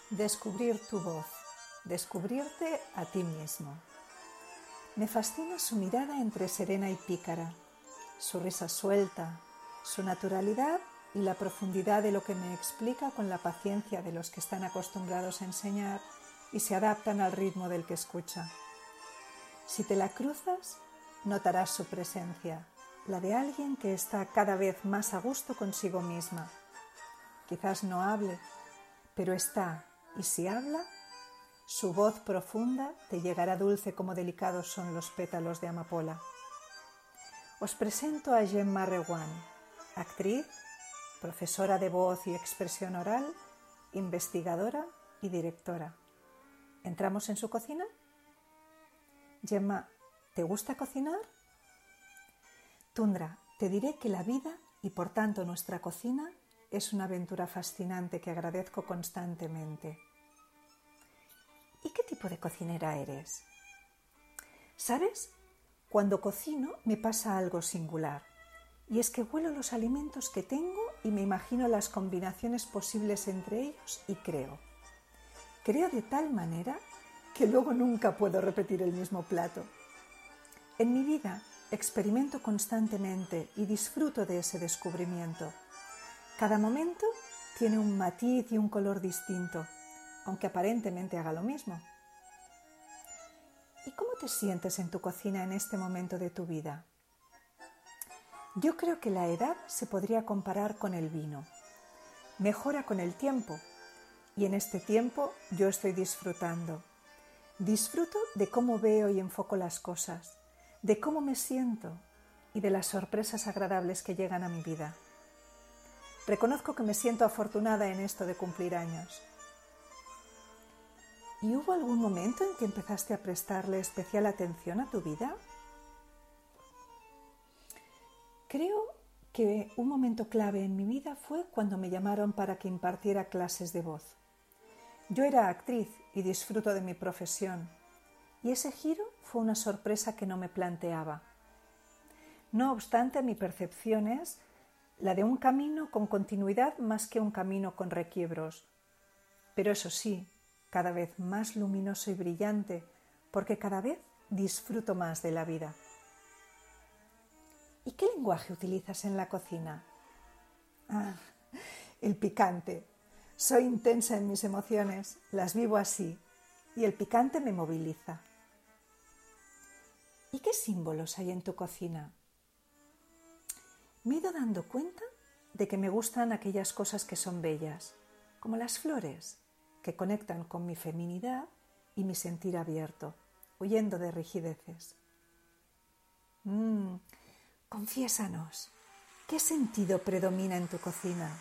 Descubrir tu voz, descubrirte a ti mismo. Me fascina su mirada entre serena y pícara, su risa suelta, su naturalidad y la profundidad de lo que me explica con la paciencia de los que están acostumbrados a enseñar y se adaptan al ritmo del que escucha. Si te la cruzas, notarás su presencia, la de alguien que está cada vez más a gusto consigo misma. Quizás no hable, pero está, y si habla, su voz profunda te llegará dulce como delicados son los pétalos de amapola. Os presento a Gemma Reguant, actriz, profesora de voz y expresión oral, investigadora y directora. ¿Entramos en su cocina? Gemma, ¿te gusta cocinar? Tundra, te diré que la vida y por tanto nuestra cocina es una aventura fascinante que agradezco constantemente. ¿Y qué tipo de cocinera eres? ¿Sabes? Cuando cocino me pasa algo singular, y es que huelo los alimentos que tengo y me imagino las combinaciones posibles entre ellos y creo. Creo de tal manera que luego nunca puedo repetir el mismo plato. En mi vida experimento constantemente y disfruto de ese descubrimiento. Cada momento tiene un matiz y un color distinto, aunque aparentemente haga lo mismo. ¿Y cómo te sientes en tu cocina en este momento de tu vida? Yo creo que la edad se podría comparar con el vino. Mejora con el tiempo, y en este tiempo yo estoy disfrutando. Disfruto de cómo veo y enfoco las cosas, de cómo me siento y de las sorpresas agradables que llegan a mi vida. Reconozco que me siento afortunada en esto de cumplir años. ¿Y hubo algún momento en que empezaste a prestarle especial atención a tu vida? Creo que un momento clave en mi vida fue cuando me llamaron para que impartiera clases de voz. Yo era actriz y disfruto de mi profesión, y ese giro fue una sorpresa que no me planteaba. No obstante, mi percepción es la de un camino con continuidad más que un camino con requiebros. Pero eso sí, cada vez más luminoso y brillante, porque cada vez disfruto más de la vida. ¿Y qué lenguaje utilizas en la cocina? El picante. Soy intensa en mis emociones, las vivo así, y el picante me moviliza. ¿Y qué símbolos hay en tu cocina? Me he ido dando cuenta de que me gustan aquellas cosas que son bellas, como las flores, que conectan con mi feminidad y mi sentir abierto, huyendo de rigideces. Confiésanos, ¿qué sentido predomina en tu cocina?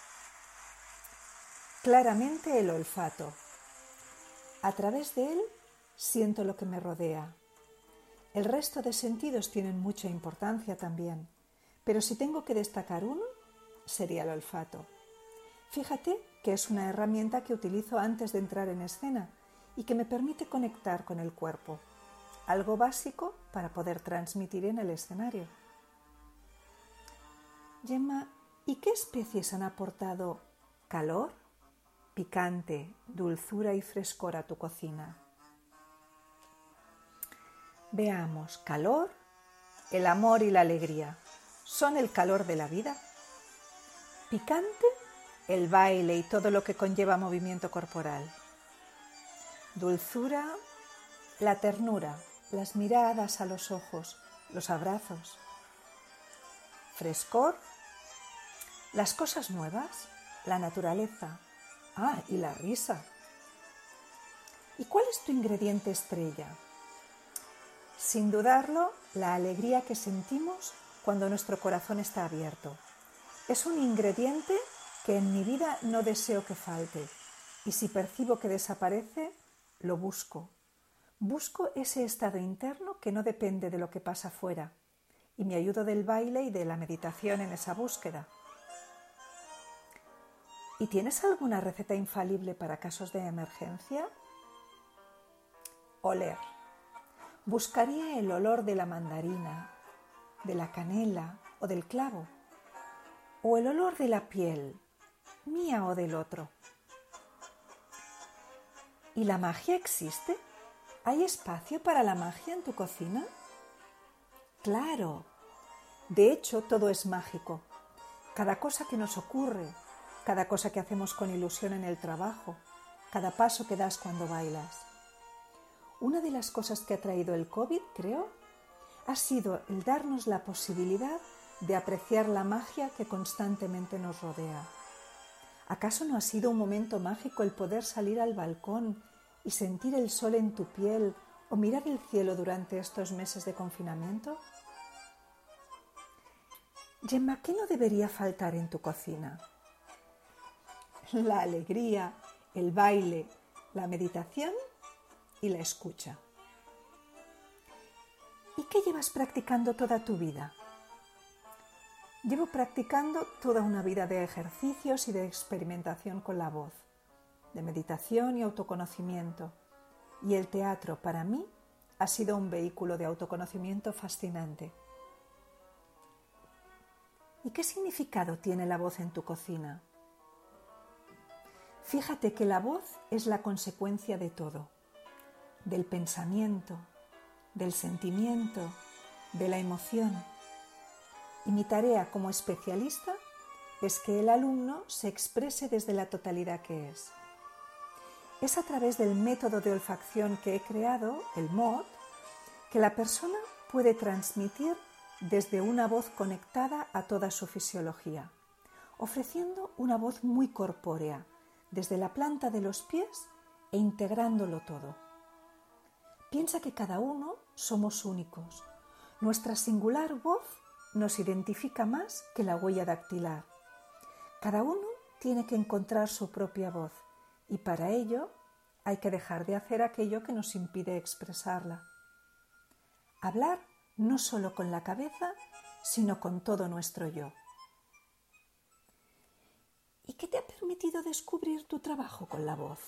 Claramente el olfato. A través de él siento lo que me rodea. El resto de sentidos tienen mucha importancia también, pero si tengo que destacar uno, sería el olfato. Fíjate que es una herramienta que utilizo antes de entrar en escena y que me permite conectar con el cuerpo, algo básico para poder transmitir en el escenario. Gemma, ¿y qué especies han aportado calor, picante, dulzura y frescor a tu cocina? Veamos, calor, el amor y la alegría son el calor de la vida. Picante, el baile y todo lo que conlleva movimiento corporal. Dulzura, la ternura, las miradas a los ojos, los abrazos. Frescor, las cosas nuevas, la naturaleza. Y la risa. ¿Y cuál es tu ingrediente estrella? Sin dudarlo, la alegría que sentimos cuando nuestro corazón está abierto. Es un ingrediente que en mi vida no deseo que falte, y si percibo que desaparece, lo busco. Busco ese estado interno que no depende de lo que pasa fuera, y me ayudo del baile y de la meditación en esa búsqueda. ¿Y tienes alguna receta infalible para casos de emergencia? Oler. Buscaría el olor de la mandarina, de la canela o del clavo, o el olor de la piel, mía o del otro. ¿Y la magia existe? ¿Hay espacio para la magia en tu cocina? Claro. De hecho, todo es mágico. Cada cosa que nos ocurre, cada cosa que hacemos con ilusión en el trabajo, cada paso que das cuando bailas. Una de las cosas que ha traído el COVID, creo, ha sido el darnos la posibilidad de apreciar la magia que constantemente nos rodea. ¿Acaso no ha sido un momento mágico el poder salir al balcón y sentir el sol en tu piel o mirar el cielo durante estos meses de confinamiento? Gemma, ¿qué no debería faltar en tu cocina? La alegría, el baile, la meditación y la escucha. ¿Y qué llevas practicando toda tu vida? Llevo practicando toda una vida de ejercicios y de experimentación con la voz, de meditación y autoconocimiento. Y el teatro, para mí, ha sido un vehículo de autoconocimiento fascinante. ¿Y qué significado tiene la voz en tu cocina? Fíjate que la voz es la consecuencia de todo, del pensamiento, del sentimiento, de la emoción. Y mi tarea como especialista es que el alumno se exprese desde la totalidad que es. Es a través del método de olfacción que he creado, el MOD, que la persona puede transmitir desde una voz conectada a toda su fisiología, ofreciendo una voz muy corpórea, desde la planta de los pies e integrándolo todo. Piensa que cada uno somos únicos. Nuestra singular voz nos identifica más que la huella dactilar. Cada uno tiene que encontrar su propia voz y para ello hay que dejar de hacer aquello que nos impide expresarla. Hablar no solo con la cabeza, sino con todo nuestro yo. ¿Y qué te ha permitido descubrir tu trabajo con la voz?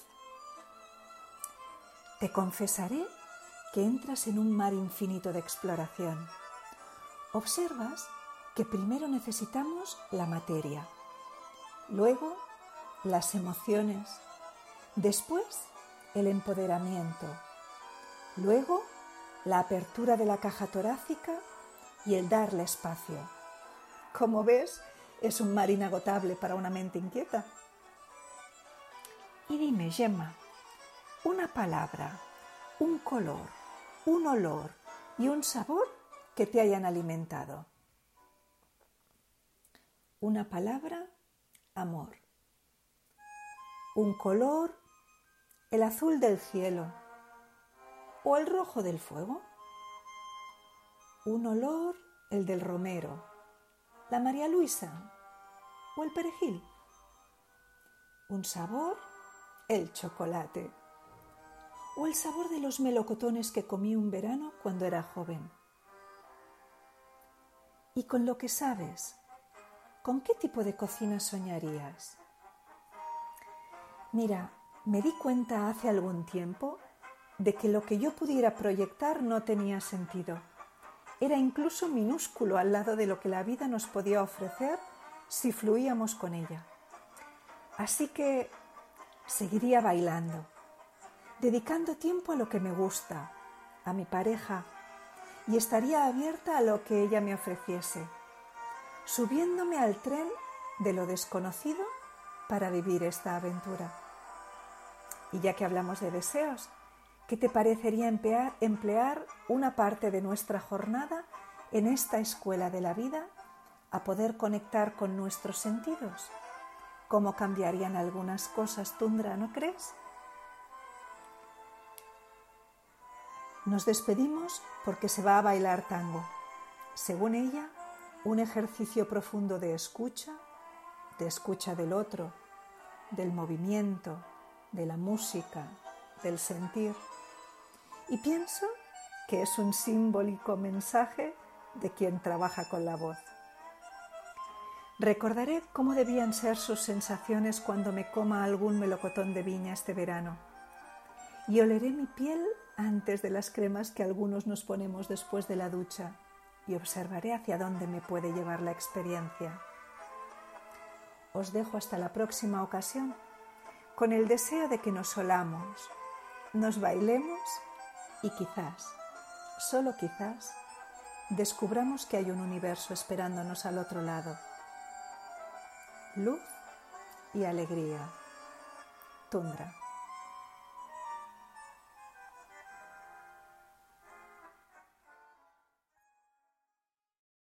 Te confesaré que entras en un mar infinito de exploración. Observas que primero necesitamos la materia, luego las emociones, después el empoderamiento, luego la apertura de la caja torácica y el darle espacio. Como ves, es un mar inagotable para una mente inquieta. Y dime, Gemma, una palabra, un color, un olor y un sabor que te hayan alimentado. Una palabra, amor. Un color, el azul del cielo o el rojo del fuego. Un olor, el del romero, la María Luisa o el perejil. Un sabor, el chocolate o el sabor de los melocotones que comí un verano cuando era joven. Y con lo que sabes, ¿con qué tipo de cocina soñarías? Mira, me di cuenta hace algún tiempo de que lo que yo pudiera proyectar no tenía sentido. Era incluso minúsculo al lado de lo que la vida nos podía ofrecer si fluíamos con ella. Así que seguiría bailando, dedicando tiempo a lo que me gusta, a mi pareja, y estaría abierta a lo que ella me ofreciese, subiéndome al tren de lo desconocido para vivir esta aventura. Y ya que hablamos de deseos, ¿qué te parecería emplear una parte de nuestra jornada en esta escuela de la vida a poder conectar con nuestros sentidos? ¿Cómo cambiarían algunas cosas, Tundra, no crees? Nos despedimos porque se va a bailar tango. Según ella, un ejercicio profundo de escucha del otro, del movimiento, de la música, del sentir. Y pienso que es un simbólico mensaje de quien trabaja con la voz. Recordaré cómo debían ser sus sensaciones cuando me coma algún melocotón de viña este verano. Y oleré mi piel antes de las cremas que algunos nos ponemos después de la ducha y observaré hacia dónde me puede llevar la experiencia. Os dejo hasta la próxima ocasión con el deseo de que nos olamos, nos bailemos y quizás, solo quizás, descubramos que hay un universo esperándonos al otro lado. Luz y alegría. Tundra.